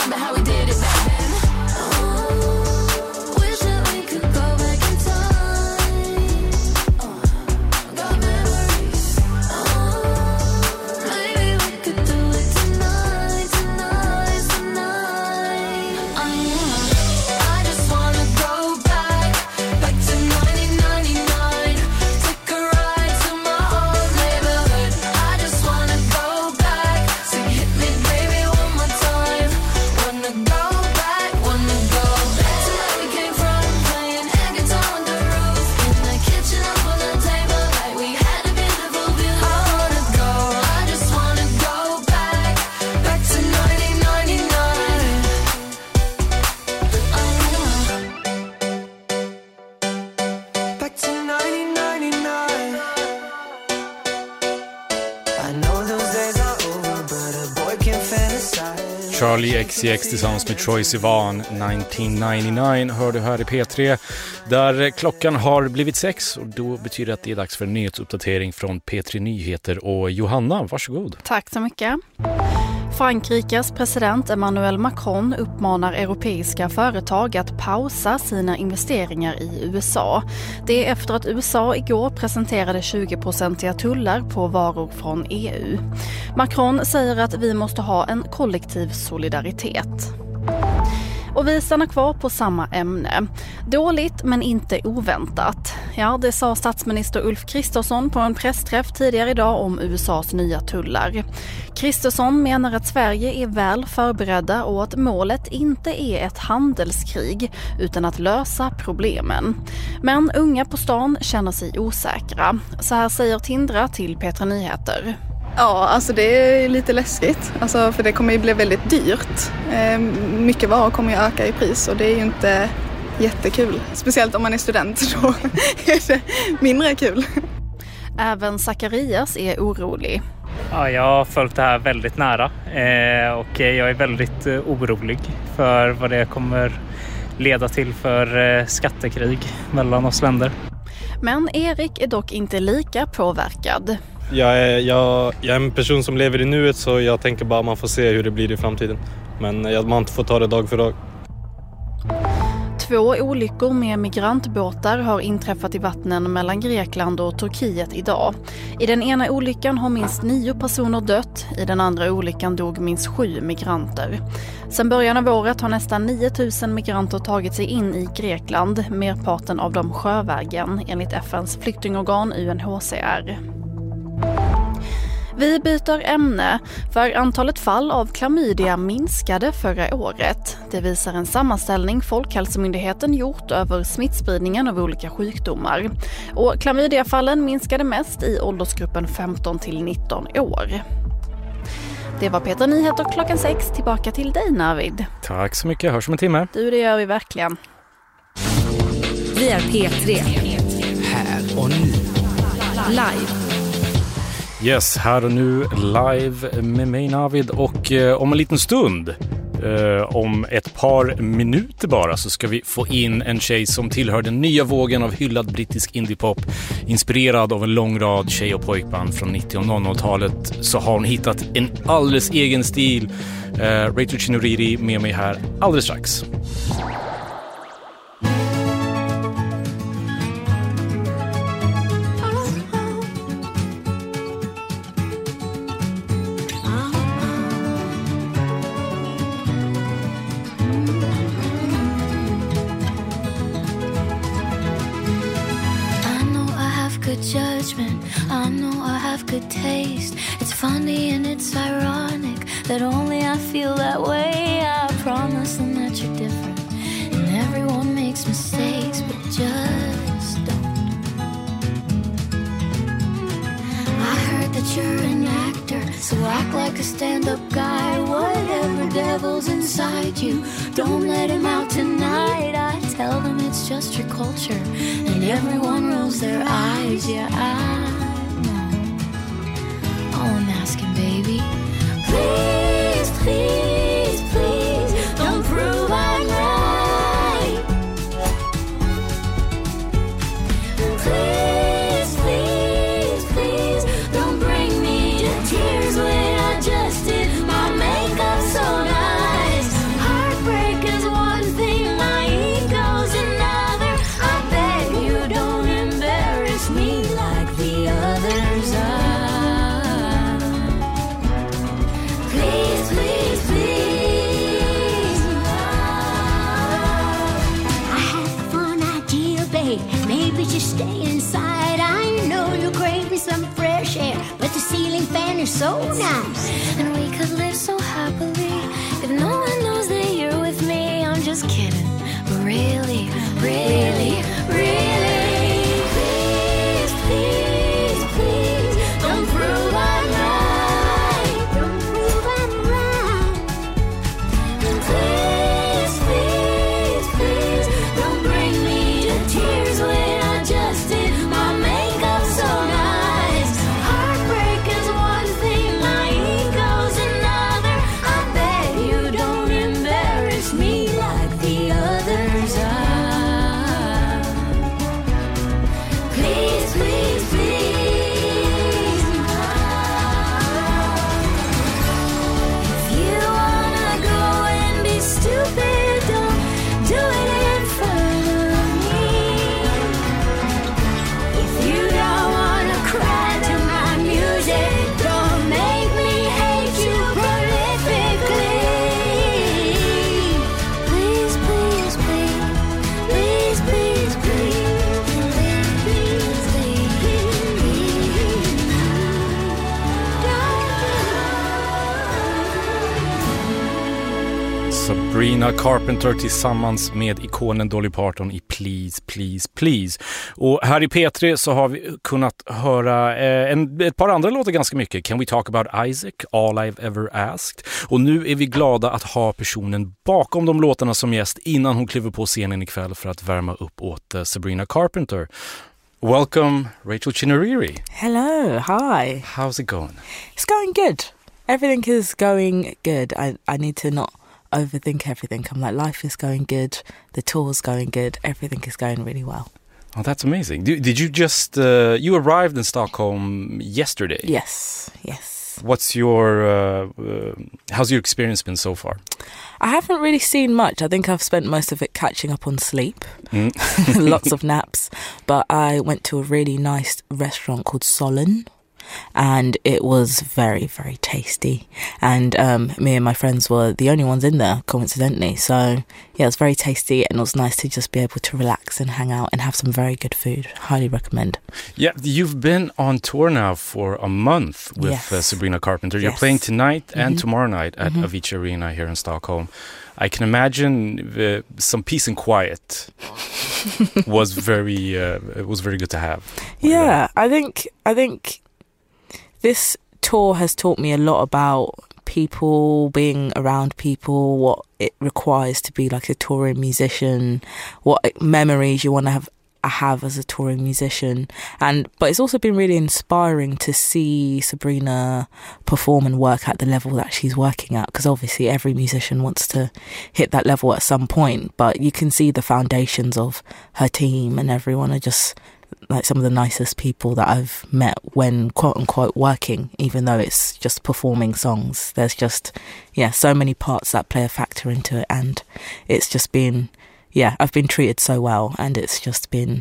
remember how we did it back then. Oh, wish that we could go back in time. Got memories. Oh, maybe we could do it tonight, tonight, tonight. I just wanna go back to 1999. Take a ride to my old neighborhood. I just wanna go back. So hit me, baby, one more time. Wanna go back to where we came from. Playing air guitar on the roof, in the kitchen up on the table, like we had a beautiful view. I wanna go. I just wanna go back to 1999. Back to 1999. I know those days are over, but a boy can fantasize. Charlie XCX tillsammans med Troye Sivan, 1999 hör du här i P3 där klockan har blivit 6 och då betyder det att det är dags för en nyhetsuppdatering från P3 Nyheter. Och Johanna, varsågod. Tack så mycket. Frankrikes president Emmanuel Macron uppmanar europeiska företag att pausa sina investeringar i USA. Det är efter att USA igår presenterade 20-procentiga tullar på varor från EU. Macron säger att vi måste ha en kollektiv solidaritet. Och vi stannar kvar på samma ämne. Dåligt men inte oväntat. Ja, det sa statsminister Ulf Kristersson på en pressträff tidigare idag om USAs nya tullar. Kristersson menar att Sverige är väl förberedda och att målet inte är ett handelskrig utan att lösa problemen. Men unga på stan känner sig osäkra. Så här säger Tindra till P3 Nyheter. Ja, alltså det är lite läskigt. Alltså, för det kommer ju bli väldigt dyrt. Mycket varor kommer ju öka i pris och det är ju inte jättekul. Speciellt om man är student, då är det mindre kul. Även Zacharias är orolig. Ja, jag har följt det här väldigt nära och jag är väldigt orolig för vad det kommer leda till för skattekrig mellan oss länder. Men Erik är dock inte lika påverkad. Jag är en person som lever i nuet, så jag tänker bara man får se hur det blir i framtiden. Men man får ta det dag för dag. 2 olyckor med migrantbåtar har inträffat i vattnen mellan Grekland och Turkiet idag. I den ena olyckan har minst 9 personer dött, i den andra olyckan dog minst 7 migranter. Sedan början av året har nästan 9000 migranter tagit sig in i Grekland, merparten av dem sjövägen, enligt FNs flyktingorgan UNHCR. Vi byter ämne, för antalet fall av klamydia minskade förra året. Det visar en sammanställning Folkhälsomyndigheten gjort över smittspridningen av olika sjukdomar. Och klamydiafallen minskade mest i åldersgruppen 15 till 19 år. Det var P3 Nyheter klockan 6. Tillbaka till dig, Navid. Tack så mycket, hörs om en timme. Du, det gör vi verkligen. Vi är P3. Här och nu. Live. Yes, här och nu live med mig, Navid, och om en liten stund, om ett par minuter bara, så ska vi få in en tjej som tillhör den nya vågen av hyllad brittisk indiepop, inspirerad av en lång rad tjej- och pojkband från 90- och 00-talet. Så har hon hittat en alldeles egen stil. Rachel Chinoriri med mig här alldeles strax. Judgment, I know I have good taste. It's funny and it's ironic that only I feel that way. I promise them that you're different, and everyone makes mistakes, but just don't. I heard that you're an actor, so act like a stand-up guy. Whatever devil's inside you, don't let him out tonight. I tell them it's just your culture, and everyone rolls their eyes. Yeah, I know. Oh, I'm asking, baby, please, please, please, don't prove I'm right. Please, please, please, don't bring me to tears when I just did my makeup so nice. so nice. And we could live so happily if no one knows that you're with me. I'm just kidding, but really, really, really. Please, please, please, don't prove I'm right. Don't prove I'm right. Please, please, please, don't bring me to tears when I just did my makeup so nice. Heartbreak is one thing, my ego's another. I bet you don't embarrass me like the others are. Please, please, please. If you wanna go and be stupid, don't do it in front of me. If you don't wanna cry to my music, don't make me hate you prolifically. Please, please, please, please, please, please, please, Sabrina Carpenter tillsammans med ikonen Dolly Parton i Please, Please, Please. Och här i P3 så har vi kunnat höra ett par andra låtar ganska mycket. Can We Talk About Isaac, All I've Ever Asked. Och nu är vi glada att ha personen bakom de låtarna som gäst innan hon kliver på scenen ikväll för att värma upp åt Sabrina Carpenter. Welcome, Rachel Chinariri. Hello, hi. How's it going? It's going good. Everything is going good. I need to not overthink everything. I'm like, life is going good. The tour's going good. Everything is going really well. Oh, that's amazing. Did you just, you arrived in Stockholm yesterday? Yes. What's your, how's your experience been so far? I haven't really seen much. I think I've spent most of it catching up on sleep. Lots of naps. But I went to a really nice restaurant called Solon. And it was very, very tasty. And me and my friends were the only ones in there, coincidentally. So, yeah, it was very tasty and it was nice to just be able to relax and hang out and have some very good food. Highly recommend. Yeah, you've been on tour now for a month with Yes. Sabrina Carpenter. You're Yes. playing tonight and tomorrow night at Avicii Arena here in Stockholm. I can imagine some peace and quiet was very good to have. Yeah, I think this tour has taught me a lot about people, being around people, what it requires to be like a touring musician, what memories you want to have as a touring musician. But it's also been really inspiring to see Sabrina perform and work at the level that she's working at, because obviously every musician wants to hit that level at some point, but you can see the foundations of her team and everyone are just like some of the nicest people that I've met when quote unquote working, even though it's just performing songs. There's just, so many parts that play a factor into it, and it's just been, I've been treated so well, and it's just been,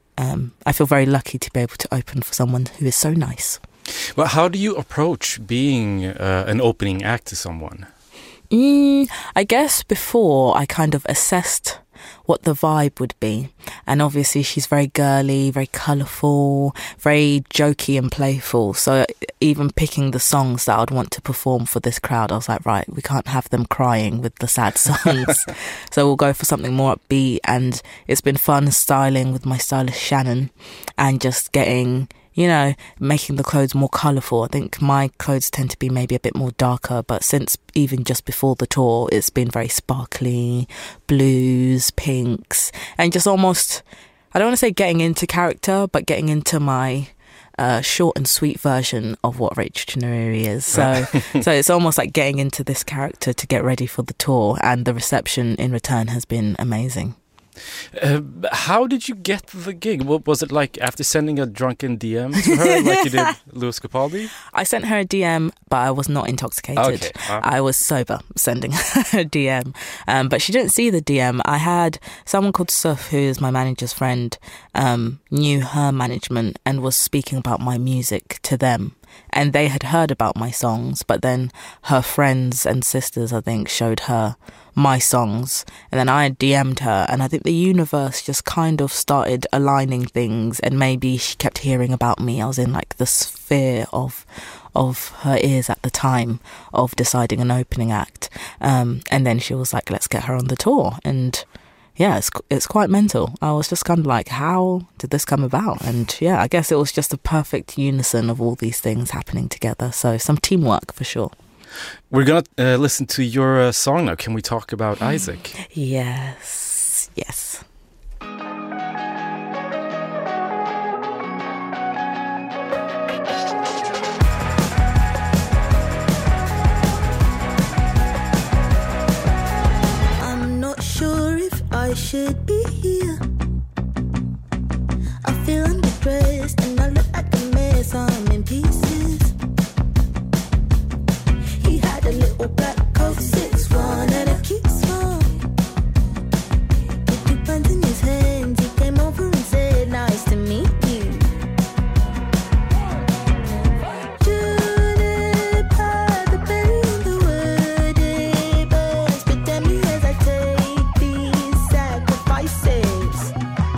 I feel very lucky to be able to open for someone who is so nice. Well, how do you approach being an opening act to someone? I guess before I kind of assessed what the vibe would be, and obviously she's very girly, very colourful, very jokey and playful, so even picking the songs that I'd want to perform for this crowd, I was like, right, we can't have them crying with the sad songs, so we'll go for something more upbeat. And it's been fun styling with my stylist Shannon and just getting, making the clothes more colourful. I think my clothes tend to be maybe a bit more darker, but since even just before the tour, it's been very sparkly, blues, pinks, and just almost, I don't want to say getting into character, but getting into my short and sweet version of what Rachel Chinariri is. So it's almost like getting into this character to get ready for the tour, and the reception in return has been amazing. How did you get the gig? What was it like after sending a drunken DM to her like you did Lewis Capaldi? I sent her a DM, but I was not intoxicated. Okay. I was sober sending her a DM, but she didn't see the DM. I had someone called Suf, who is my manager's friend, knew her management and was speaking about my music to them. And they had heard about my songs, but then her friends and sisters, I think, showed her my songs. And then I had DM'd her, and I think the universe just kind of started aligning things, and maybe she kept hearing about me. I was in like the sphere of of her ears at the time of deciding an opening act. And then she was like, let's get her on the tour. And yeah, it's quite mental. I was just kind of like, how did this come about? And yeah, I guess it was just a perfect unison of all these things happening together. So some teamwork for sure. We're going to listen to your song now. Can we talk about Isaac? Yes. I'm not sure if I should be here. I feel underdressed and I look like a mess. I'm in pieces. He had a little black coat, 6'1", and a cute smile. With 2 pens in his hands, he came over and said, nice to meet you. Julep had the berry in the wood, it burns, but damn me as I take these sacrifices.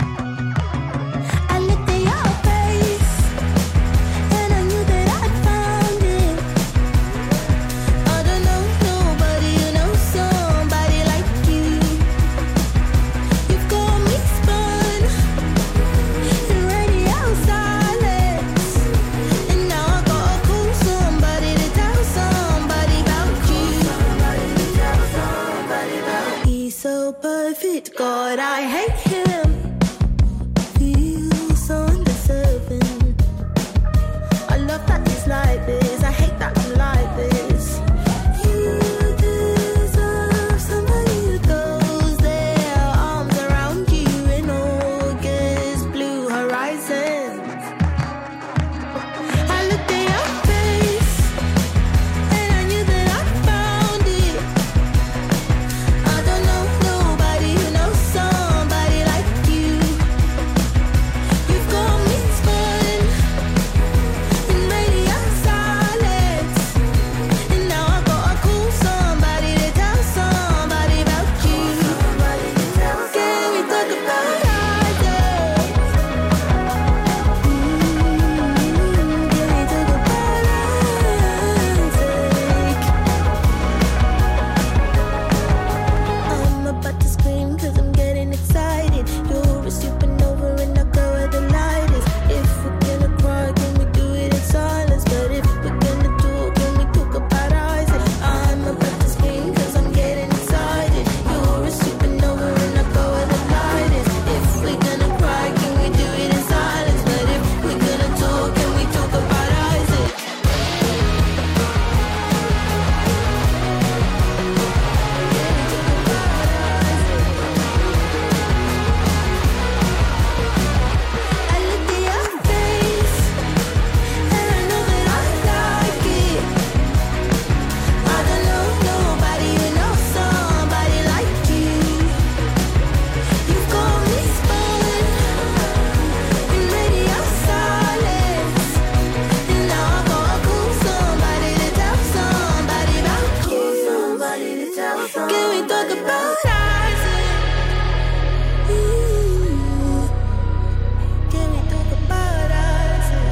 I looked at your face, and I knew that I'd found it. I don't know nobody who knows somebody like you. You've got me spun in radio silence, and now I gotta call somebody to tell somebody about you. He's so perfect, God, I hate him. Feels so undeserving. I love that he's like this, I hate that I'm like this. You deserve somebody who goes their arms around you in August blue horizons. I looked at your face, and I knew that I found it. I don't know nobody who knows somebody like you. You've got me spun in radio silence, and now I gotta call somebody to tell somebody about you. Can we talk about Isaac? Can we talk about Isaac? I'm about to scream 'cause I'm getting excited. You're a supernova and I go where the light is. If we're gonna cry, can we do it in silence? But if we're gonna talk, can we talk about Isaac? I'm about to scream 'cause I'm getting excited. You're a supernova and I go where the light is. If we're gonna cry, can we do it in silence? But if we're gonna talk, can we talk about Isaac? I looked at your face, and I know that I like it. I don't know nobody who knows somebody like you. You've got me spun in radio silence, and now I gotta call somebody to tell somebody about you. Can we talk about Isaac? Ooh. Can we talk about Isaac?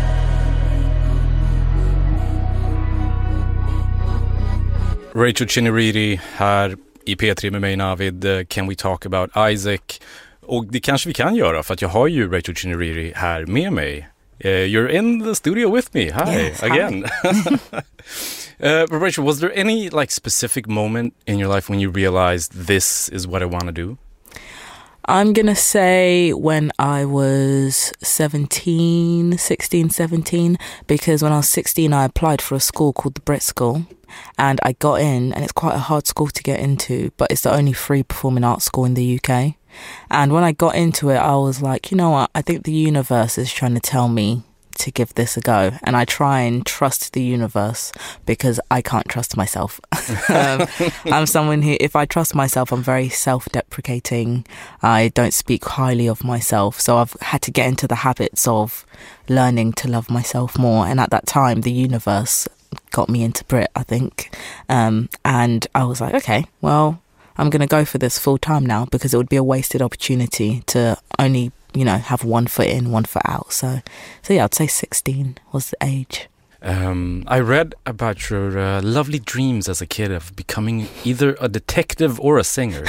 Rachel Chinneriti här i P3 med mig Navid. Can we talk about Isaac? Och det kanske vi kan göra för att jag har ju Rachel Chinneriti här med mig. You're in the studio with me. Hi, Yes, hi. again. But Rachel, was there any like specific moment in your life when you realized this is what I want to do? I'm going to say when I was 16, 17, because when I was 16, I applied for a school called the Brit School, and I got in, and it's quite a hard school to get into, but it's the only free performing arts school in the UK. And when I got into it, I was like, you know what, I think the universe is trying to tell me to give this a go, and I try and trust the universe because I can't trust myself. I'm someone who, if I trust myself, I'm very self-deprecating. I don't speak highly of myself, so I've had to get into the habits of learning to love myself more. And at that time, the universe got me into Brit, I think, and I was like, okay, well, I'm going to go for this full time now, because it would be a wasted opportunity to only, you know, have 1 foot in, 1 foot out. So yeah, I'd say 16 was the age. I read about your lovely dreams as a kid of becoming either a detective or a singer.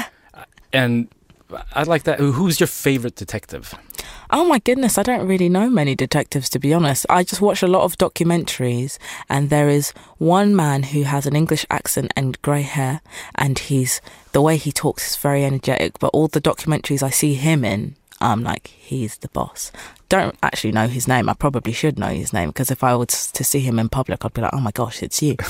And I like that. Who's your favorite detective? Oh my goodness, I don't really know many detectives, to be honest. I just watch a lot of documentaries, and there is one man who has an English accent and grey hair, and the way he talks is very energetic, but all the documentaries I see him in, I'm like, he's the boss. Don't actually know his name. I probably should know his name, because if I was to see him in public, I'd be like, oh my gosh, it's you.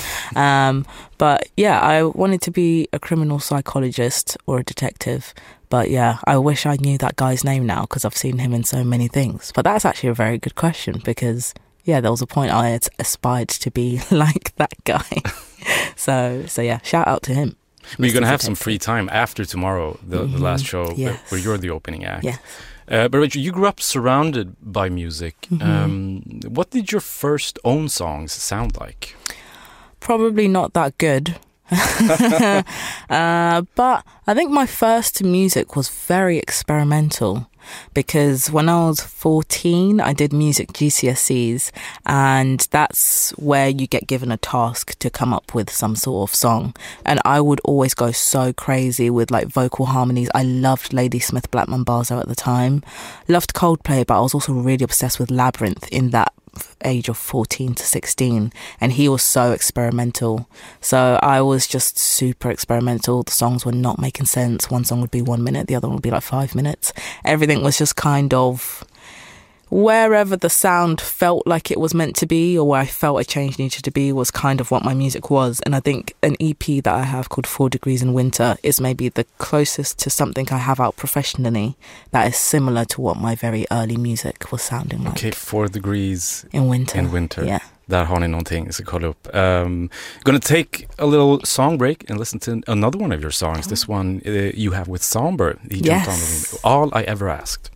But yeah, I wanted to be a criminal psychologist or a detective. But yeah, I wish I knew that guy's name now, because I've seen him in so many things. But that's actually a very good question, because yeah, there was a point I had aspired to be like that guy. So yeah, shout out to him. We're going to have some free time after tomorrow, the last show, where you're the opening act. Yes. But Rachel, you grew up surrounded by music. What did your first own songs sound like? Probably not that good. But I think my first music was very experimental, because when I was 14 I did music GCSEs, and that's where you get given a task to come up with some sort of song, and I would always go so crazy with like vocal harmonies. I loved Ladysmith Black Mambazo at the time, loved Coldplay, but I was also really obsessed with Labyrinth in that age of 14 to 16, and he was so experimental, so I was just super experimental. The songs were not making sense. One song would be 1 minute, the other one would be like 5 minutes. Everything was just kind of wherever the sound felt like it was meant to be, or where I felt a change needed to be, was kind of what my music was. And I think an EP that I have called 4 Degrees in Winter is maybe the closest to something I have out professionally that is similar to what my very early music was sounding like. Okay, 4 Degrees in Winter. Yeah. Där har ni någonting, jag ska kolla upp. Gonna take a little song break and listen to another one of your songs. This one you have with Somber. He jumped on the All I Ever Asked.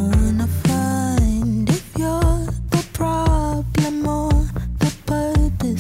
Find if you're the problem or the purpose.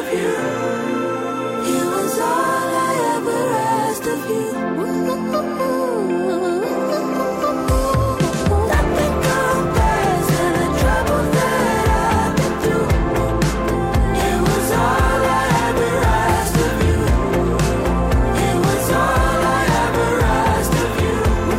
of you. It was all I ever asked of you. Nothing compares to the trouble that I've been through. It was all I ever asked of you. It was all I ever asked of you.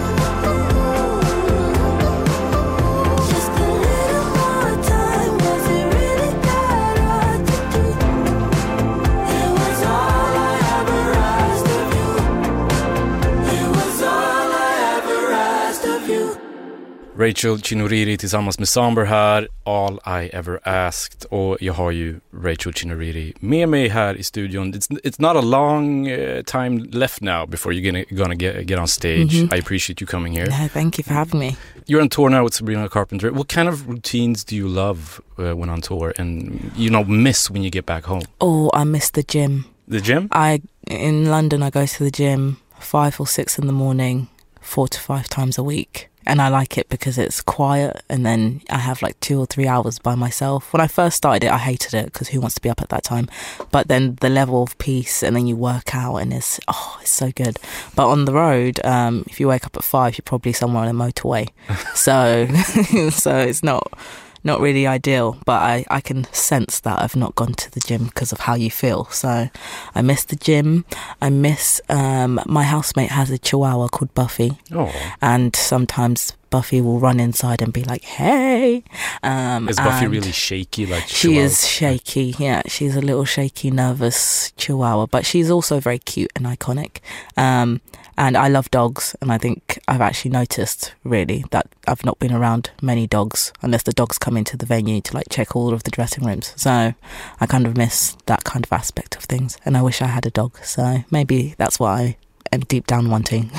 Just a little more time, was it really that hard to do? It was all I ever asked of you. It was all I ever asked of you. Rachel Chinoriri tillsammans med Samber här, All I Ever Asked. Och jag har ju Rachel Chinoriri med mig här i studion. It's not a long time left now before you're gonna get on stage. I appreciate you coming here. No, thank you for having me. You're on tour now with Sabrina Carpenter. What kind of routines do you love when on tour and, miss when you get back home? Oh, I miss the gym. The gym? In London, I go to the gym 5 or 6 in the morning, 4 to 5 times a week. And I like it because it's quiet and then I have like 2 or 3 hours by myself. When I first started it, I hated it because who wants to be up at that time? But then the level of peace and then you work out and it's so good. But on the road, if you wake up at 5, you're probably somewhere on a motorway. So it's not really ideal, but I can sense that I've not gone to the gym because of how you feel. So I miss the gym. I miss my housemate has a chihuahua called Buffy. Oh. And sometimes Buffy will run inside and be like, hey. Is Buffy really shaky? She is shaky, yeah. She's a little shaky, nervous chihuahua, but she's also very cute and iconic. And I love dogs, and I think I've actually noticed, really, that I've not been around many dogs, unless the dogs come into the venue to, check all of the dressing rooms. So I kind of miss that kind of aspect of things, and I wish I had a dog. So maybe that's what I am deep down wanting.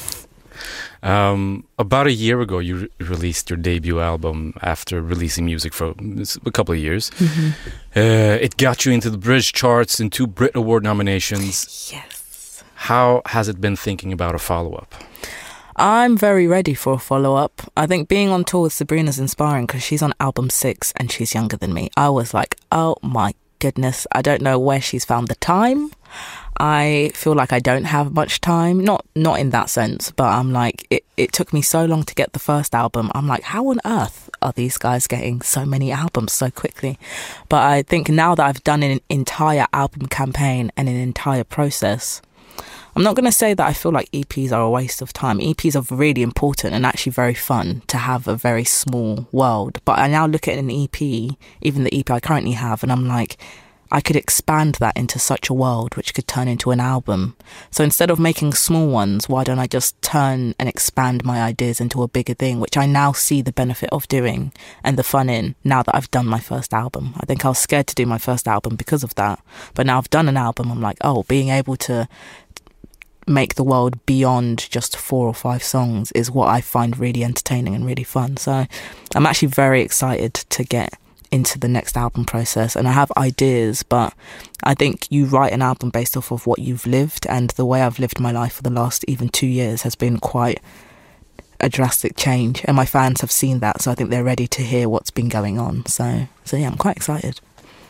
About a year ago, you released your debut album after releasing music for a couple of years. Mm-hmm. It got you into the British charts and 2 Brit Award nominations. Yes. How has it been thinking about a follow-up? I'm very ready for a follow-up. I think being on tour with Sabrina is inspiring because she's on album 6 and she's younger than me. I was like, oh my goodness, I don't know where she's found the time. I feel like I don't have much time. Not in that sense, but I'm like, it took me so long to get the first album. I'm like, how on earth are these guys getting so many albums so quickly? But I think now that I've done an entire album campaign and an entire process, I'm not going to say that I feel like EPs are a waste of time. EPs are really important and actually very fun to have a very small world. But I now look at an EP, even the EP I currently have, and I'm like, I could expand that into such a world which could turn into an album. So instead of making small ones, why don't I just turn and expand my ideas into a bigger thing, which I now see the benefit of doing and the fun in now that I've done my first album. I think I was scared to do my first album because of that. But now I've done an album, I'm like, being able to make the world beyond just 4 or 5 songs is what I find really entertaining and really fun. So I'm actually very excited to get into the next album process, and I have ideas, but I think you write an album based off of what you've lived, and the way I've lived my life for the last even 2 years has been quite a drastic change, and my fans have seen that, so I think they're ready to hear what's been going on. So yeah, I'm quite excited.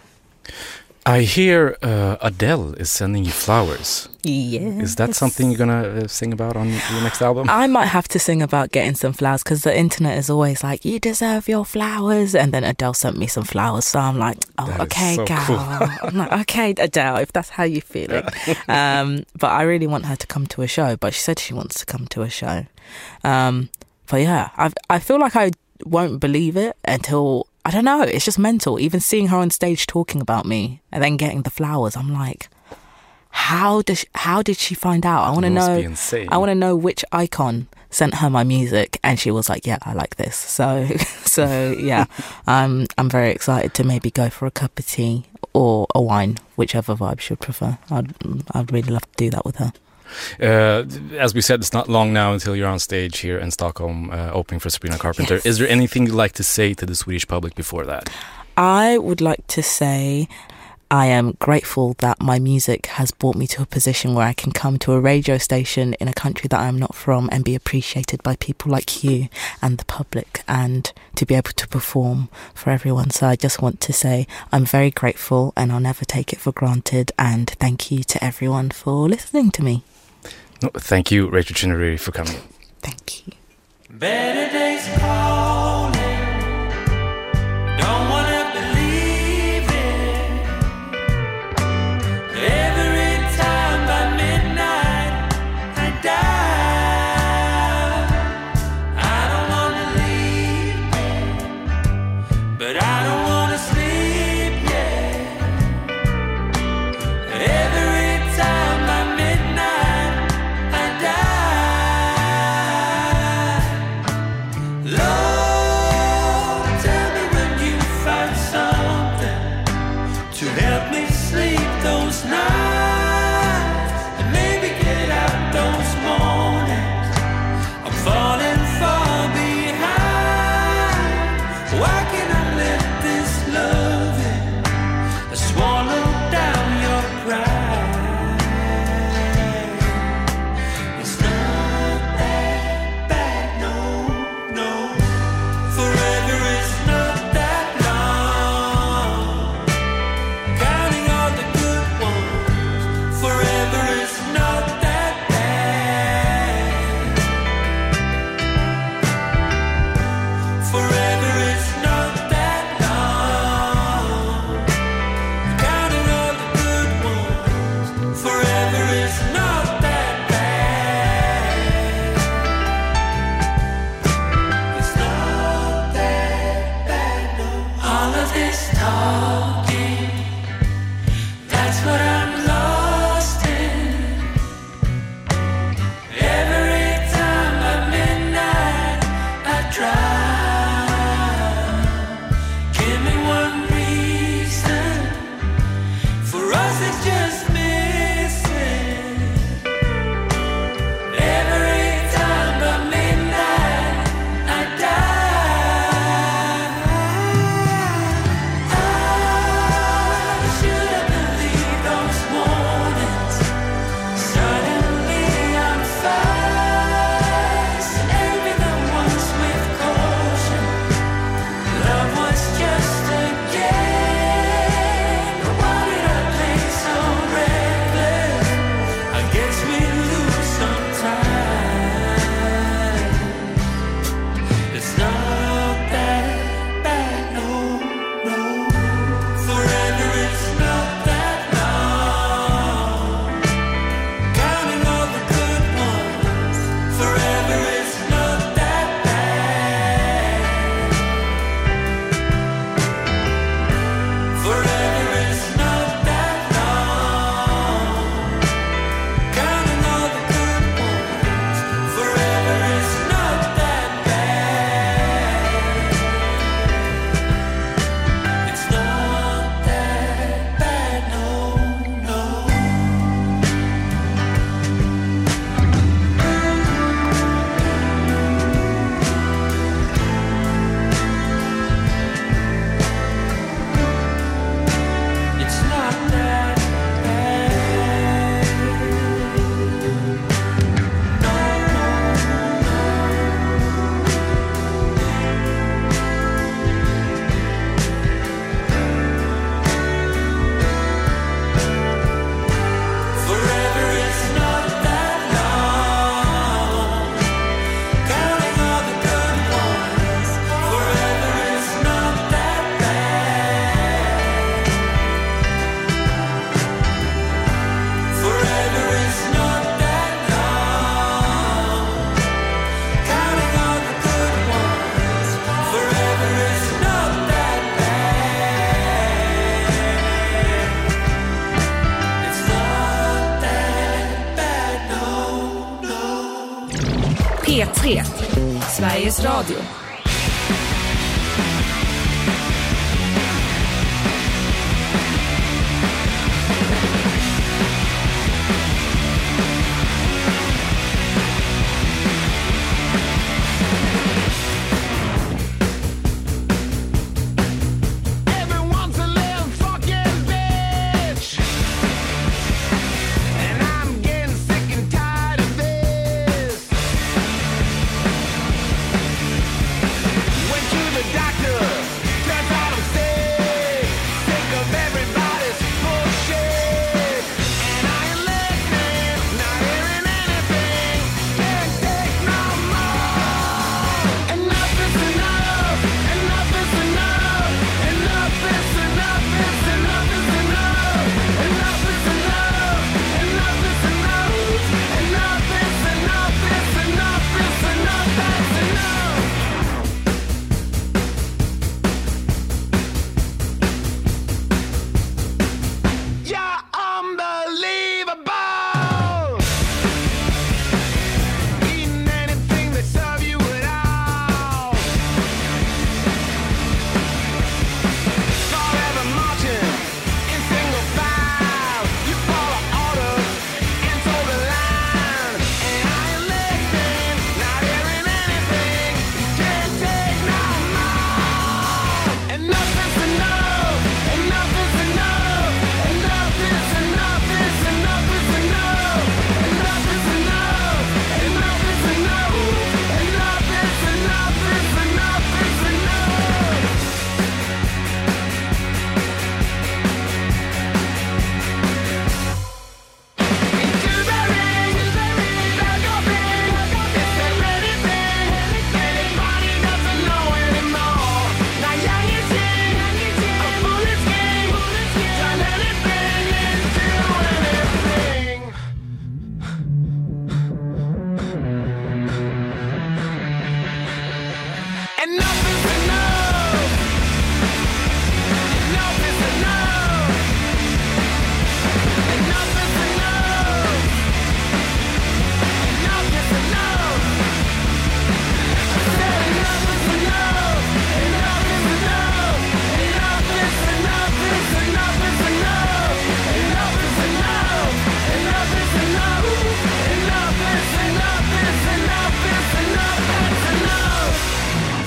I hear Adele is sending you flowers. Yeah. Is that something you're gonna sing about on your next album? I might have to sing about getting some flowers because the internet is always like, you deserve your flowers, and then Adele sent me some flowers, so I'm like, okay, so gal. Cool. I'm like, okay, Adele, if that's how you feel it. But I really want her to come to a show, but she said she wants to come to a show. But yeah, I feel like I won't believe it until, I don't know, it's just mental. Even seeing her on stage talking about me and then getting the flowers, I'm like, how did she find out? I want to know. I want to know which icon sent her my music, and she was like, yeah, I like this. So yeah, I'm very excited to maybe go for a cup of tea or a wine, whichever vibe she'd prefer. I'd really love to do that with her. As we said, it's not long now until you're on stage here in Stockholm opening for Sabrina Carpenter. Yes. Is there anything you'd like to say to the Swedish public before that? I would like to say I am grateful that my music has brought me to a position where I can come to a radio station in a country that I'm not from and be appreciated by people like you and the public, and to be able to perform for everyone. So I just want to say I'm very grateful and I'll never take it for granted, and thank you to everyone for listening to me. No, thank you, Rachel Chinnery, for coming. Thank you. Better days calling. Don't wanna believe it. Every time by midnight I die. I don't wanna leave it, but I don't wanna sleep yet. Every time by midnight I die. Lord, tell me when you find something to help me sleep those nights, and maybe get out those mornings I'm falling far behind. Why can't I let this loving swallow down your pride? It's not that bad, no, no. Forever is not that long. Counting all the good ones. Forever is not that bad. Forever is not that long. Counting all the good ones. Forever is not that bad. It's not that bad, no. All of this talking, that's what I'm lost in. Every time by midnight I drown. Give me one reason for us it's just missing. Every time by midnight I die. I should have believed those mornings. Suddenly I'm fast. Everything was with caution. Love was just a game. Why did I play so reckless? I guess we lose sometimes. It's not that bad, no, no. Forever is not that long. Counting all the good ones. Forever is not that bad. Forever is not that long. Counting all the good ones. Forever is not that bad. It's not that bad, no, no. It's not that bad. No, no, Forever is not that long. Counting all the good ones. Forever is not that bad. Forever is not that long. Counting all the good ones. Forever is not that bad. It's not that bad, no, no. P3, Sveriges Radio. Everyone's a little fucking bitch.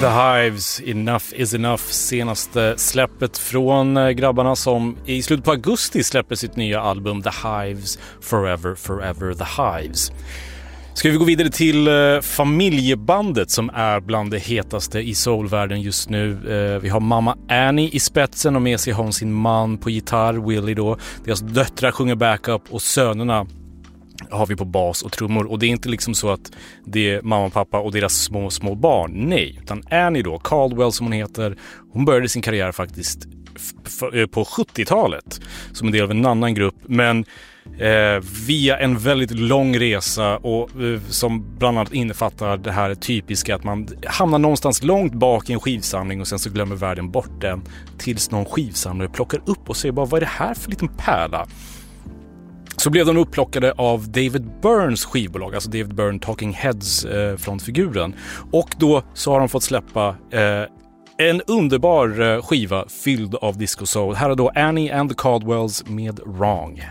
The Hives, Enough is Enough, senaste släppet från grabbarna som i slutet på augusti släpper sitt nya album The Hives, Forever, Forever The Hives. Ska vi gå vidare till familjebandet som är bland det hetaste i soulvärlden just nu. Vi har mamma Annie i spetsen och med sig har hon sin man på gitarr, Willie då. Deras döttrar sjunger backup och sönerna har vi på bas och trummor. Och det är inte liksom så att det är mamma och pappa och deras små barn. Nej, utan Annie då, Caldwell som hon heter, hon började sin karriär faktiskt på 70-talet som en del av en annan grupp. Men via en väldigt lång resa och som bland annat innefattar det här typiska att man hamnar någonstans långt bak i en skivsamling och sen så glömmer världen bort den tills någon skivsamlare plockar upp och säger bara, vad är det här för liten pärla? Så blev de upplockade av David Byrnes skivbolag, alltså David Byrne Talking Heads frontfiguren. Och då så har de fått släppa en underbar skiva fylld av disco soul. Här är då Annie and the Caldwells med Wrong.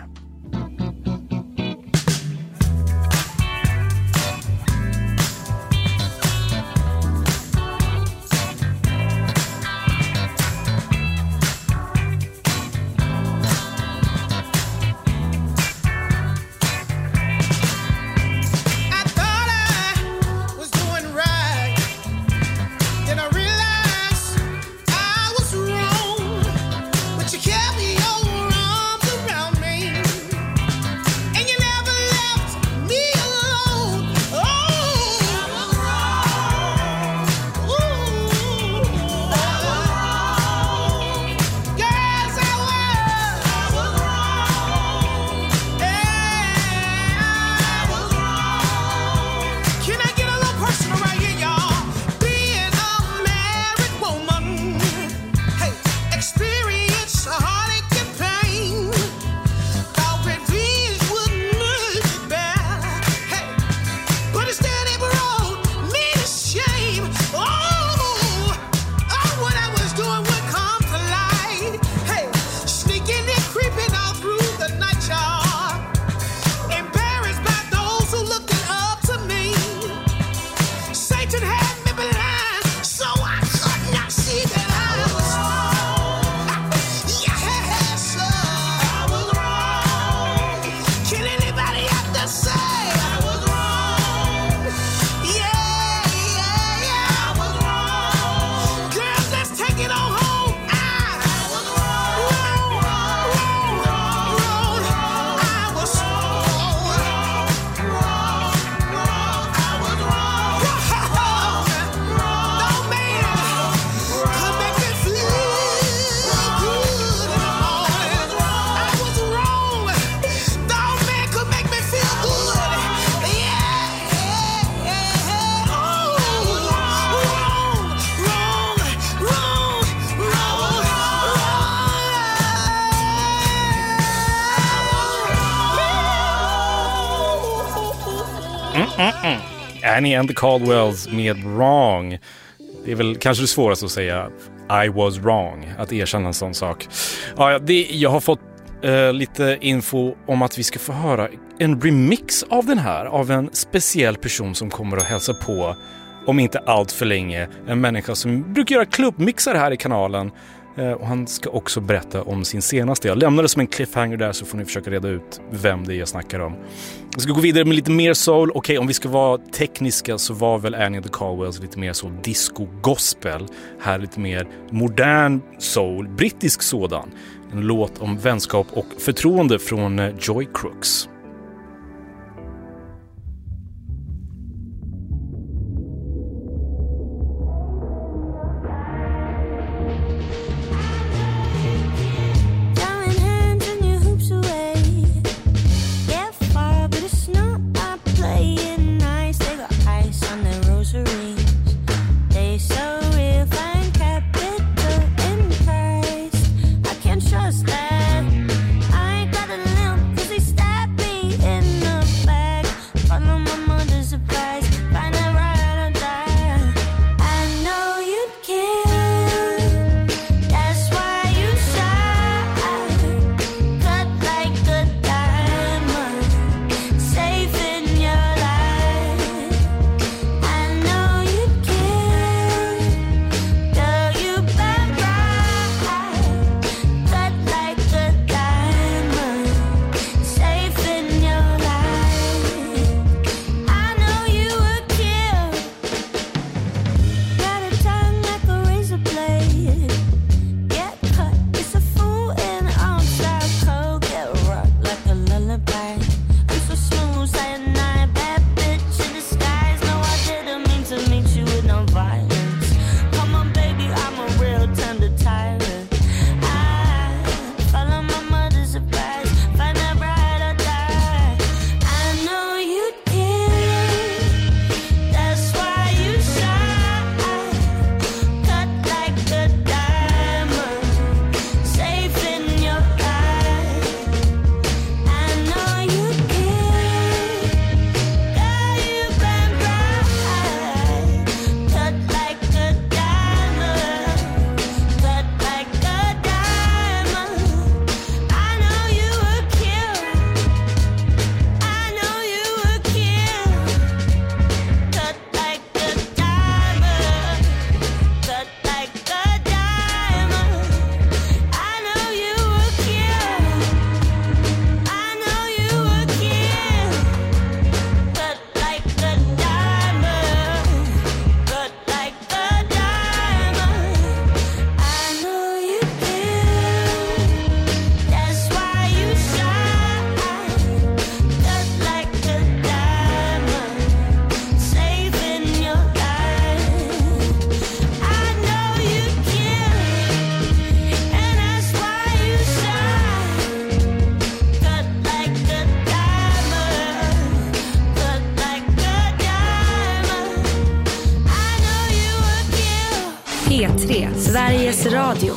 Annie and the Caldwells med Wrong. Det är väl kanske det svåraste att säga I was wrong, att erkänna en sån sak. Ja, jag har fått lite info om att vi ska få höra en remix av den här av en speciell person som kommer att hälsa på om inte allt för länge. En människa som brukar göra klubbmixar här i kanalen. Och han ska också berätta om sin senaste. Jag lämnar det som en cliffhanger där, så får ni försöka reda ut vem det är jag snackar om. Jag ska gå vidare med lite mer soul. Okej, om vi ska vara tekniska så var väl Annie and the Caldwells lite mer så disco-gospel. Här lite mer modern soul, brittisk sådan. En låt om vänskap och förtroende från Joy Crooks. Trust that I got a limp 'cause he stabbed me Sveriges Radio.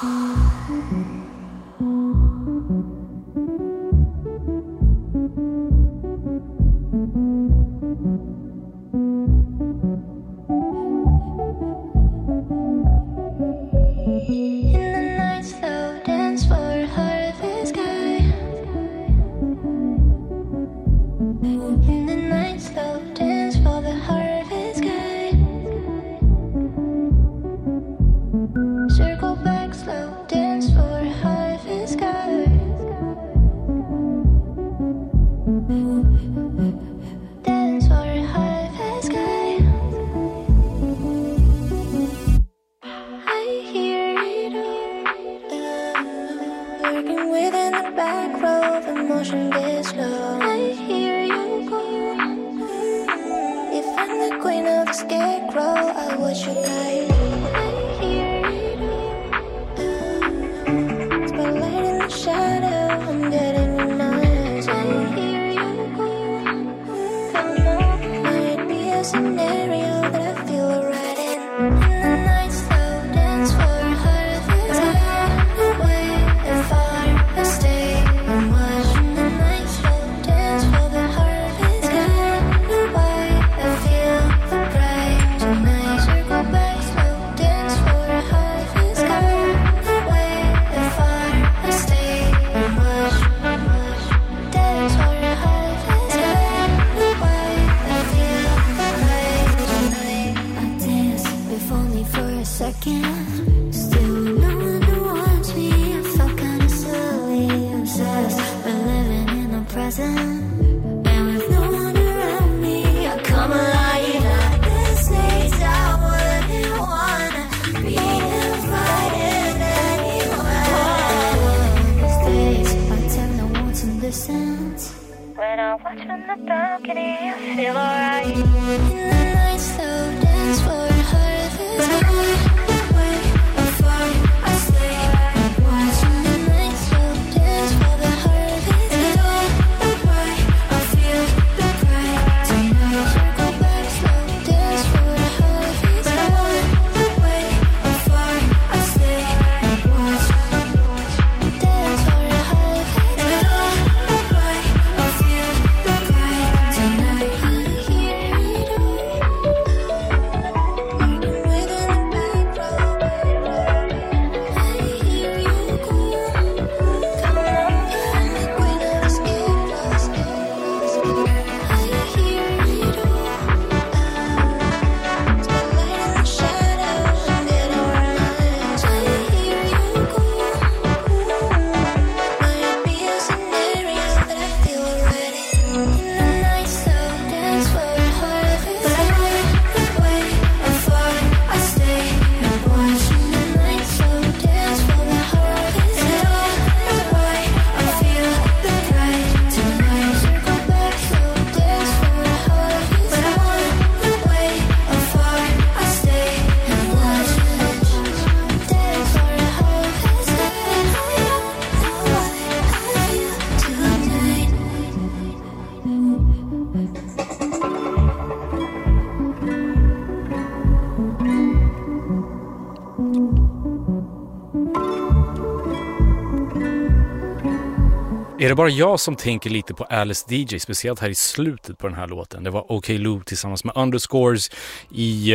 Är det bara jag som tänker lite på Alice DJ, speciellt här i slutet på den här låten? Det var OK Lou tillsammans med Underscores i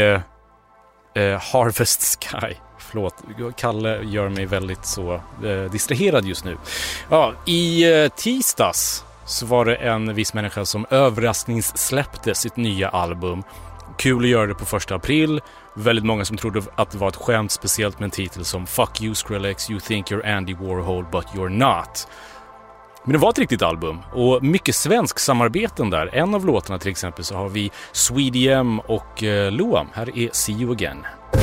Harvest Sky. Förlåt, Kalle gör mig väldigt så distraherad just nu. Ja, i tisdags så var det en viss människa som överraskningssläppte sitt nya album. Kul att göra det på 1 april. Väldigt många som trodde att det var ett skämt, speciellt med en titel som Fuck you Skrillex, you think you're Andy Warhol but you're not. Men det var ett riktigt album och mycket svensk samarbeten där. En av låtarna till exempel så har vi Sweediem och Loam. Här är See You Again.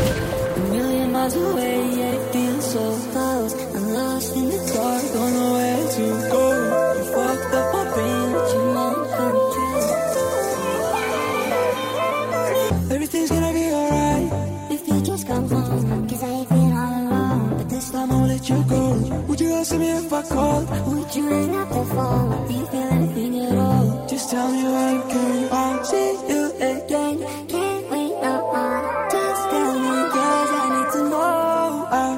Everything's gonna be alright if you just come home, 'cause I ain't been all alone, but this time I'll let you go. Would you answer me if I called? Would you hang up the phone? Do you feel anything at all? Just tell me when I'll see you again. Can't wait no more. Just tell me, 'cause I need to know.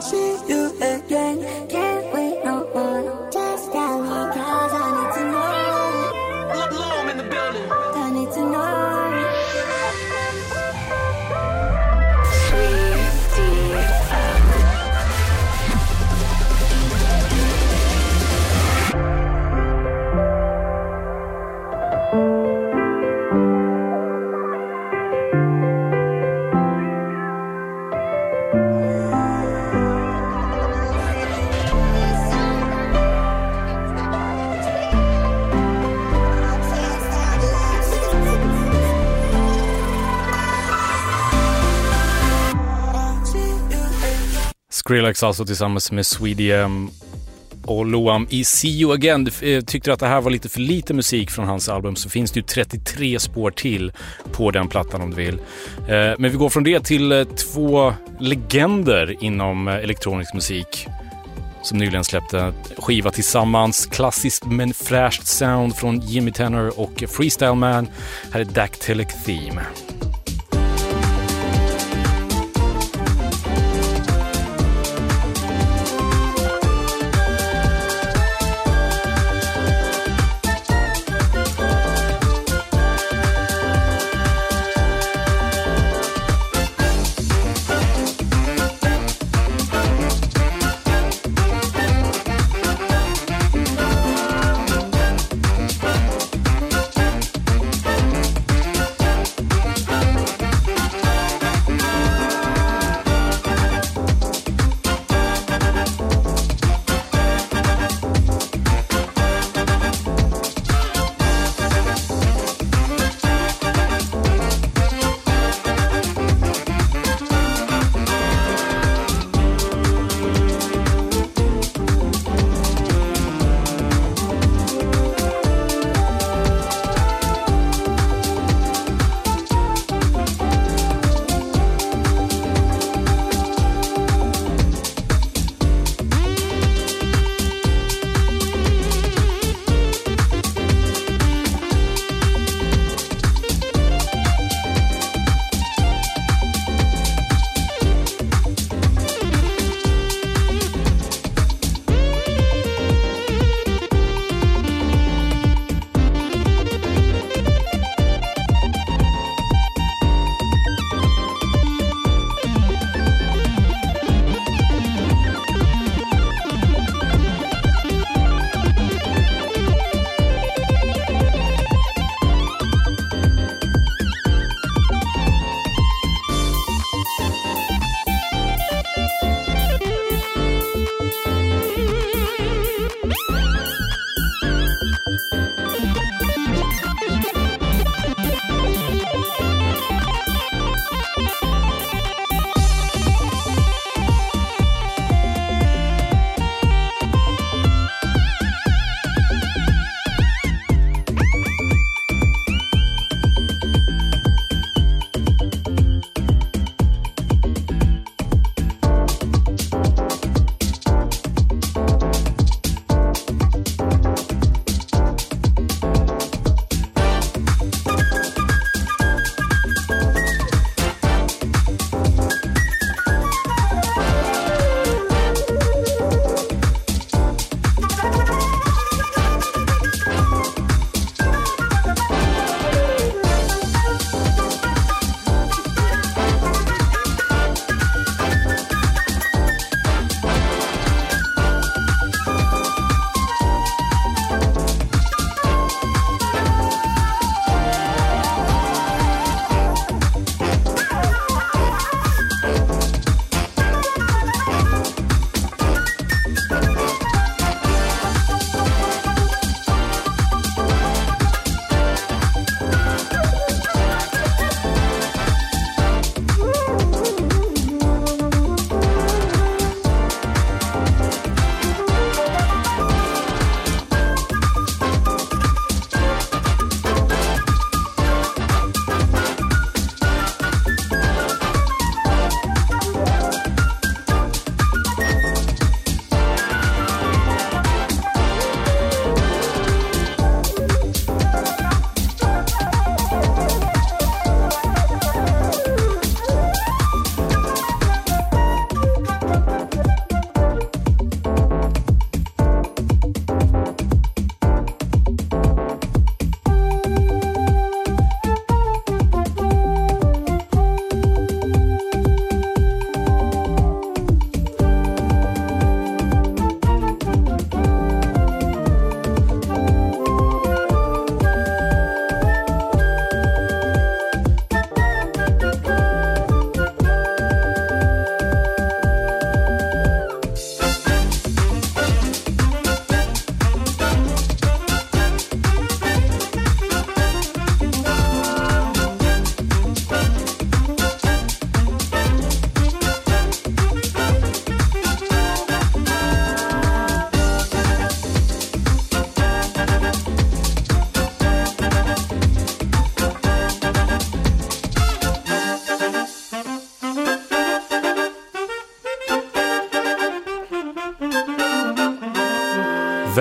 Skrillex alltså tillsammans med Swedium och Loam i See You Again. Tyckte att det här var lite för lite musik från hans album, så finns det ju 33 spår till på den plattan om du vill. Men vi går från det till två legender inom elektronisk musik som nyligen släppte skiva tillsammans. Klassiskt men fräscht sound från Jimmy Tenor och Freestyle Man. Här är Dactylic Theme.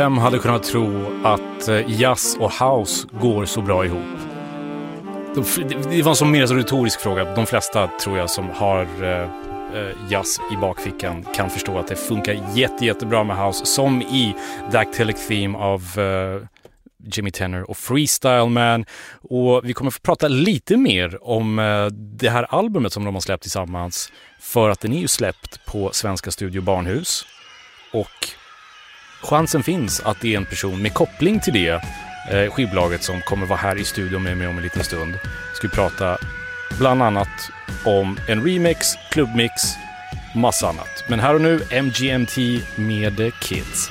Vem hade kunnat tro att jazz och house går så bra ihop? Det var en så mer så retorisk fråga. De flesta tror jag som har jazz i bakfickan kan förstå att det funkar jättebra med house, som i Dactylic Theme av Jimmy Tenor och Freestyle Man. Och vi kommer få prata lite mer om det här albumet som de har släppt tillsammans, för att den är ju släppt på Svenska Studio Barnhus, och chansen finns att det är en person med koppling till det skivbolaget som kommer vara här i studion med mig om en liten stund. Ska vi prata bland annat om en remix, klubbmix, massa annat. Men här och nu MGMT med Kids.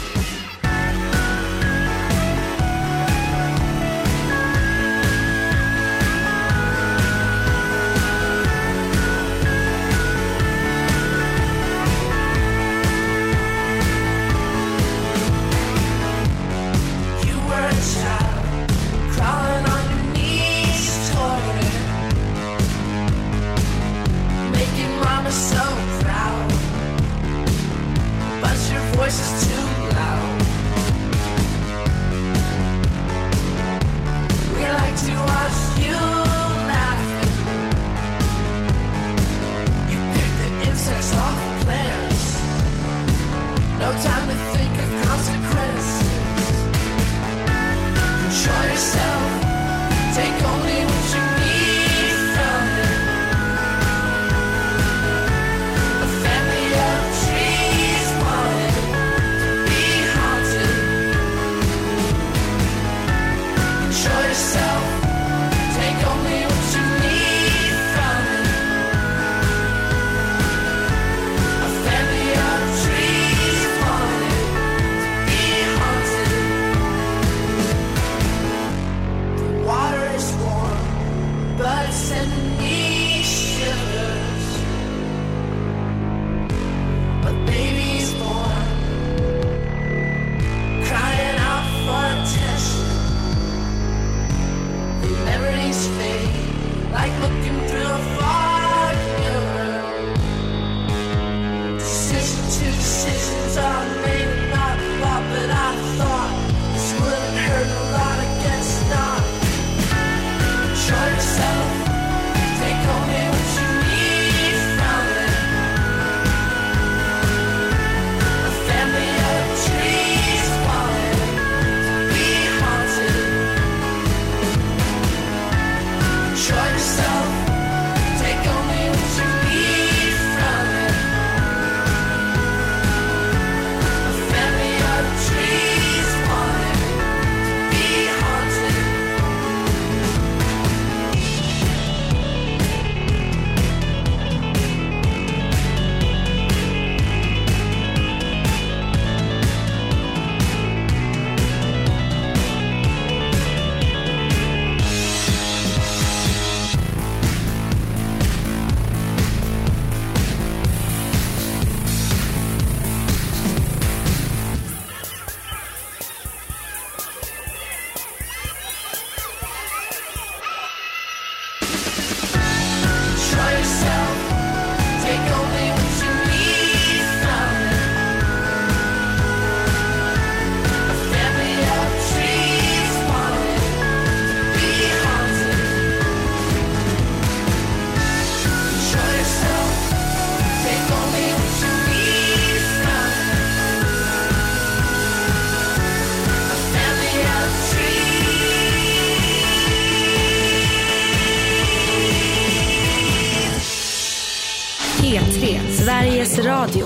P3, Sveriges Radio.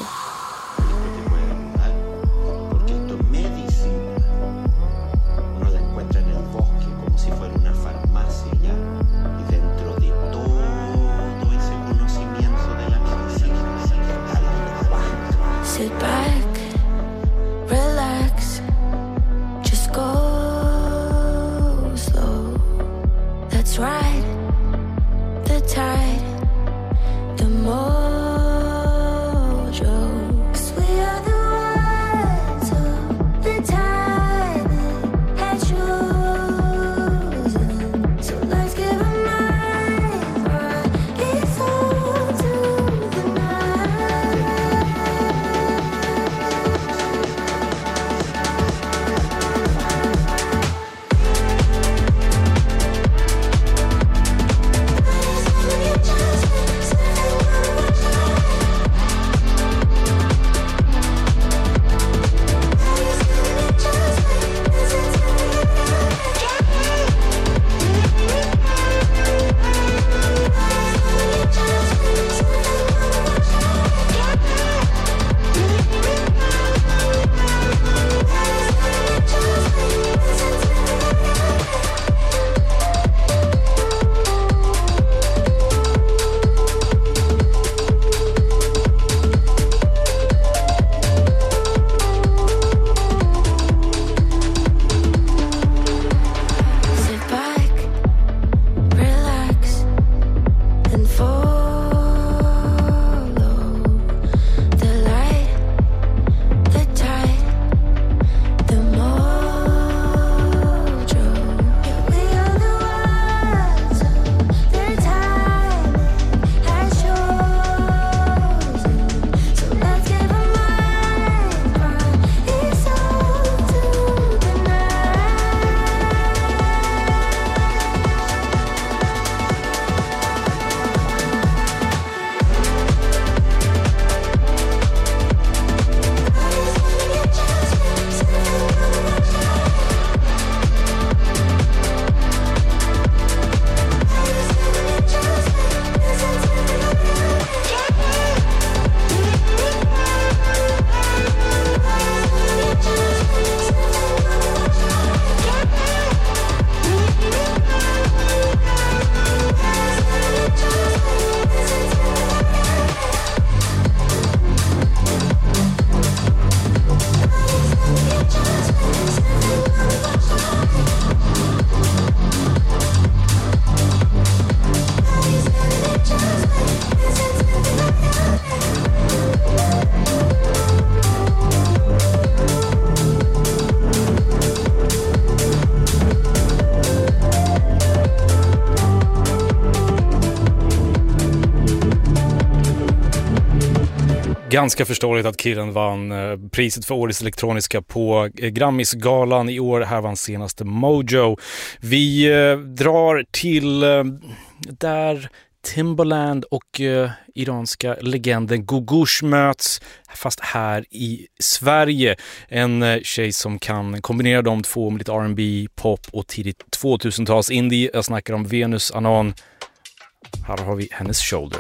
Sit back, relax, just go slow. That's right, the tide, the mojo. Ganska förståeligt att killen vann priset för årets elektroniska på Grammisgalan i år. Här var hans senaste Mojo. Vi drar till där Timbaland och iranska legenden Googoosh möts, fast här i Sverige. En tjej som kan kombinera de två med lite R&B, pop och tidigt 2000-tals indie. Jag snackar om Venus Anan. Här har vi hennes Shoulder.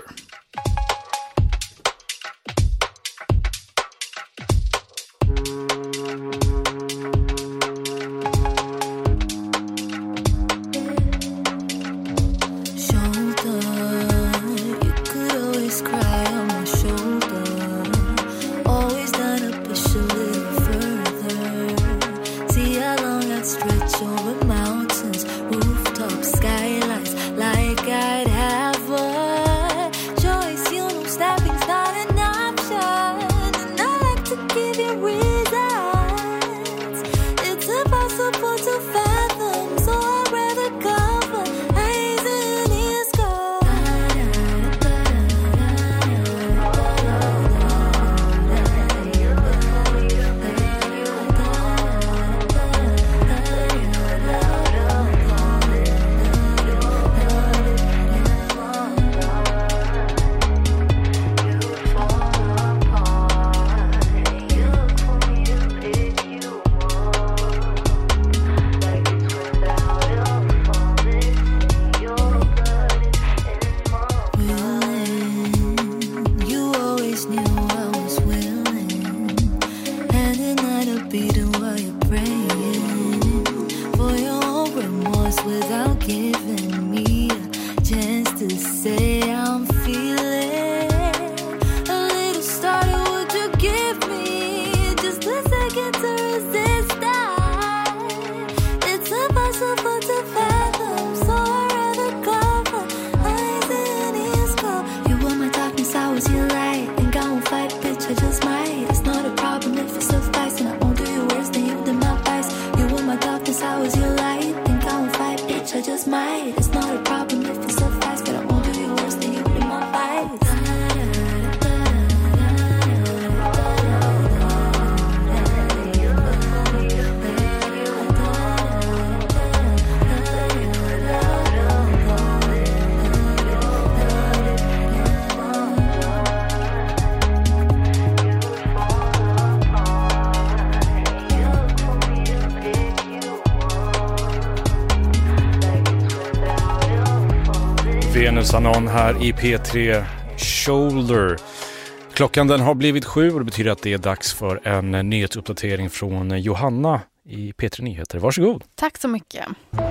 Venus Anan här i P3 Shoulder. Klockan den har blivit 7 och det betyder att det är dags för en nyhetsuppdatering från Johanna i P3 Nyheter. Varsågod. Tack så mycket.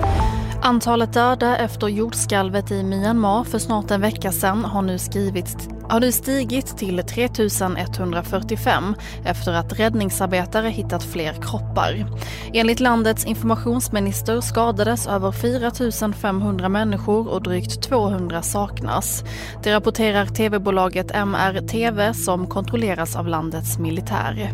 Antalet döda efter jordskalvet i Myanmar för snart en vecka sedan har nu stigit till 3145 efter att räddningsarbetare hittat fler kroppar. Enligt landets informationsminister skadades över 4500 människor och drygt 200 saknas. Det rapporterar tv-bolaget MRTV som kontrolleras av landets militär.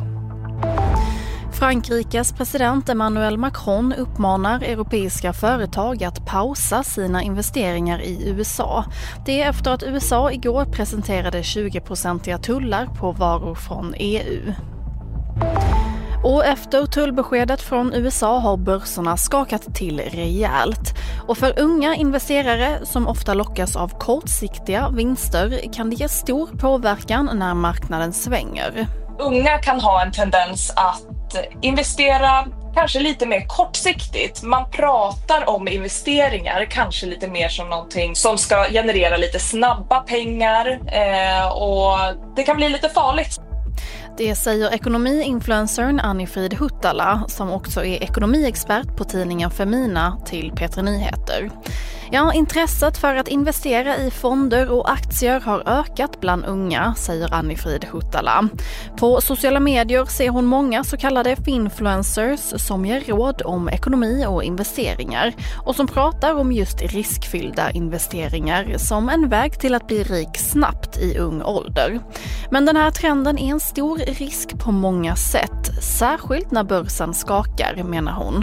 Frankrikes president Emmanuel Macron uppmanar europeiska företag att pausa sina investeringar i USA. Det är efter att USA igår presenterade 20-procentiga tullar på varor från EU. Och efter tullbeskedet från USA har börserna skakat till rejält. Och för unga investerare som ofta lockas av kortsiktiga vinster kan det ge stor påverkan när marknaden svänger. Unga kan ha en tendens att investera kanske lite mer kortsiktigt. Man pratar om investeringar kanske lite mer som någonting som ska generera lite snabba pengar och det kan bli lite farligt. Det säger ekonomiinfluencern Annifrid Huttala som också är ekonomiexpert på tidningen Femina till P3 Nyheter. Ja, intresset för att investera i fonder och aktier har ökat bland unga, säger Annifrid Huttala. På sociala medier ser hon många så kallade influencers som ger råd om ekonomi och investeringar och som pratar om just riskfyllda investeringar som en väg till att bli rik snabbt i ung ålder. Men den här trenden är en stor risk på många sätt, särskilt när börsen skakar, menar hon.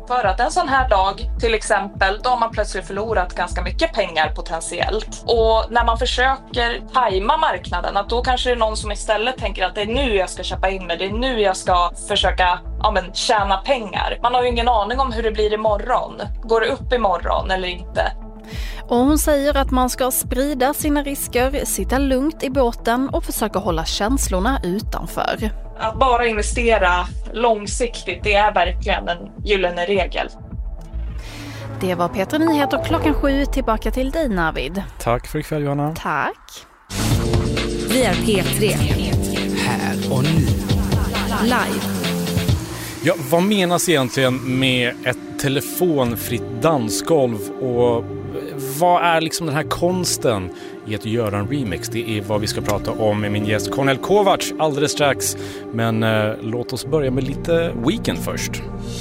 För att en sån här dag, till exempel, då har man plötsligt förlorat ganska mycket pengar potentiellt. Och när man försöker tajma marknaden, att då kanske det är någon som istället tänker att det är nu jag ska köpa in mig, det är nu jag ska försöka tjäna pengar. Man har ju ingen aning om hur det blir imorgon. Går det upp imorgon eller inte? Och hon säger att man ska sprida sina risker, sitta lugnt i båten och försöka hålla känslorna utanför. Att bara investera långsiktigt, det är verkligen en gyllene regel. Det var Petra Nyheter 7:00. Tillbaka till dig, Navid. Tack för ikväll, Johanna. Tack. Vi är P3. Här och nu. Live. Ja, vad menas egentligen med ett telefonfritt dansgolv och vad är liksom den här konsten i att göra en remix? Det är vad vi ska prata om med min gäst Cornel Kovacs alldeles strax. Men låt oss börja med lite Weekend först.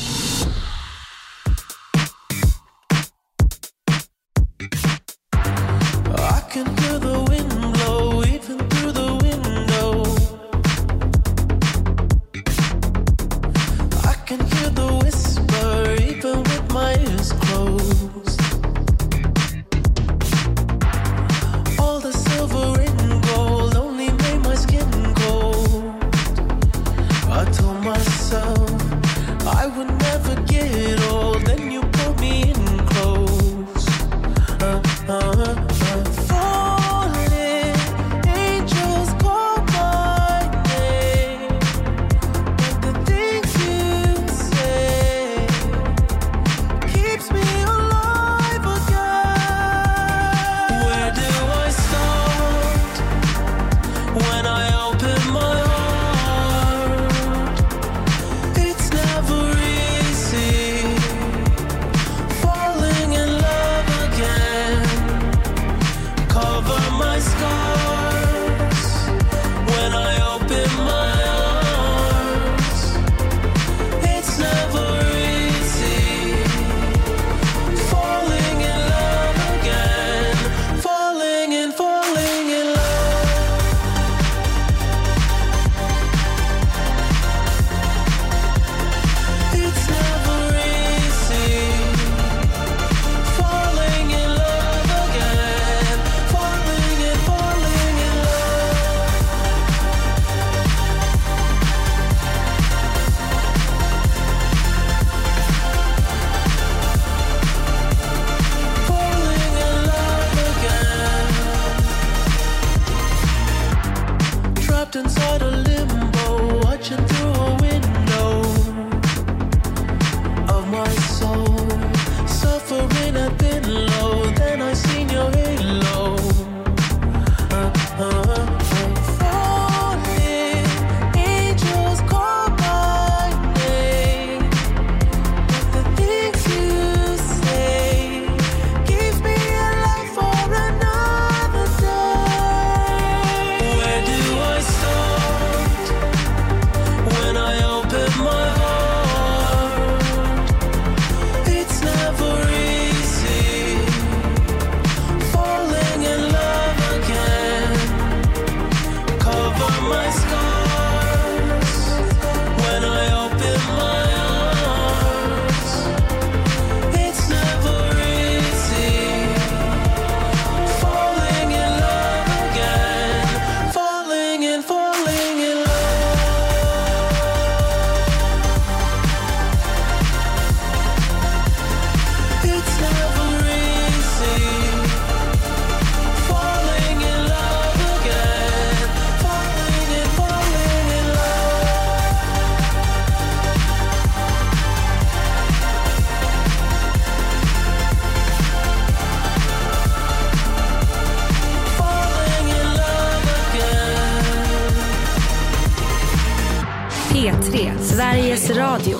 P3, Sveriges Radio.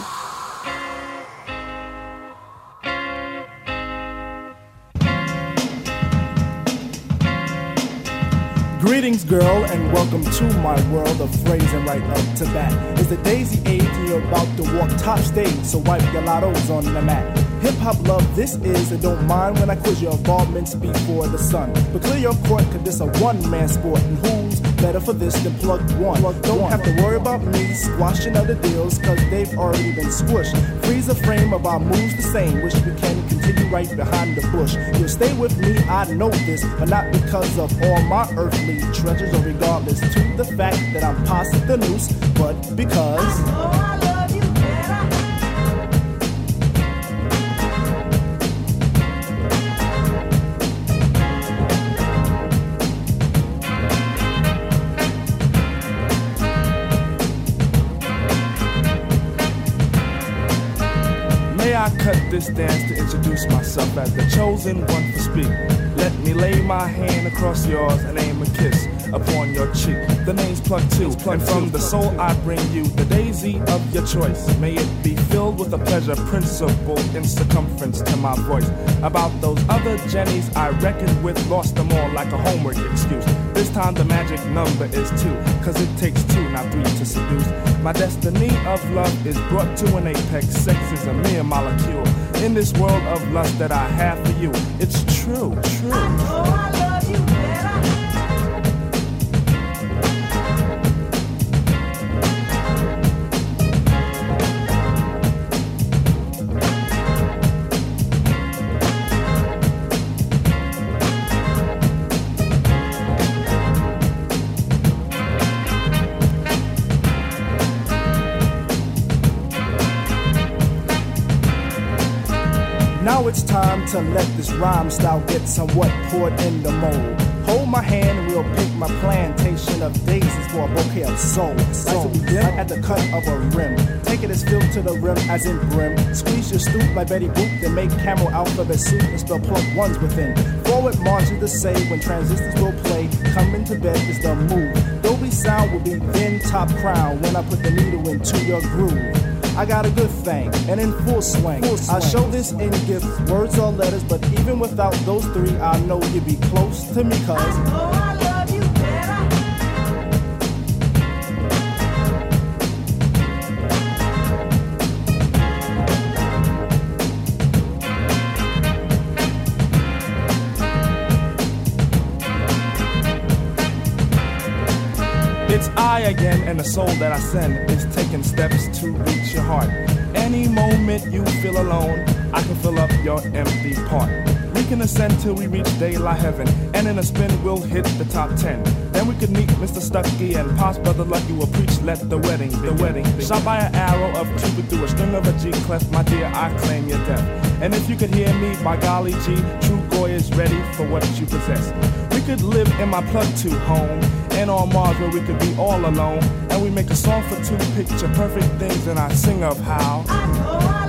Greetings, girl, and welcome to my world of phrasing right up to bat. It's the daisy age and you're about to walk top stage, so wipe your lottos on the mat. Hip-hop love this is, and don't mind when I quiz your involvements before the sun. But clear your court, cause this a one-man sport, and who's better for this than Plug One? Don't have to worry about me squashing other deals, cause they've already been squished. Freeze the frame of our moves the same, wish we can continue right behind the bush. You'll stay with me, I know this, but not because of all my earthly treasures, or regardless to the fact that I'm past the noose, but because I love you better. I cut this dance to introduce myself as the chosen one for speak. Let me lay my hand across yours and aim a kiss upon your cheek. The name's Plug Two, and from the soul I bring you the daisy of your choice. May it be filled with a pleasure principle in circumference to my voice. About those other Jennies I reckoned with, lost them all like a homework excuse. This time the magic number is 2, cause it takes 2, not 3 to seduce. My destiny of love is brought to an apex. Sex is a mere molecule in this world of lust that I have for you. It's true, true. I know I love you better. Now it's time to let this rhyme style get somewhat poured in the mold. Hold my hand and we'll pick my plantation of daisies for a bouquet of soul. So like at the cut of a rim. Take it as filled to the rim as in brim. Squeeze your stoop like Betty Boop, then make camel alphabet soup and spell Plug Ones within. Forward march is the say when transistors will play. Coming to bed is the move. Dolby sound will be then top crown when I put the needle into your groove. I got a good thing, and in full swing. I show this in gifts, words or letters, but even without those 3, I know you'd be close to me, cause I know I love you better. It's I again, and the soul that I send is taking steps to reach your heart. Any moment you feel alone, I can fill up your empty part. We can ascend till we reach daylight heaven, and in a spin we'll hit the top 10. Then we could meet Mr. Stucky and Pops Brother Lucky will preach, let the wedding begin. Shot by an arrow of Cupid through a string of a G clef, my dear, I claim your death. And if you could hear me, by golly G, true Goy is ready for what you possess. We could live in my Plug Two home, and on Mars where we could be all alone. And we make a song for 2, picture perfect things, and I sing of how I know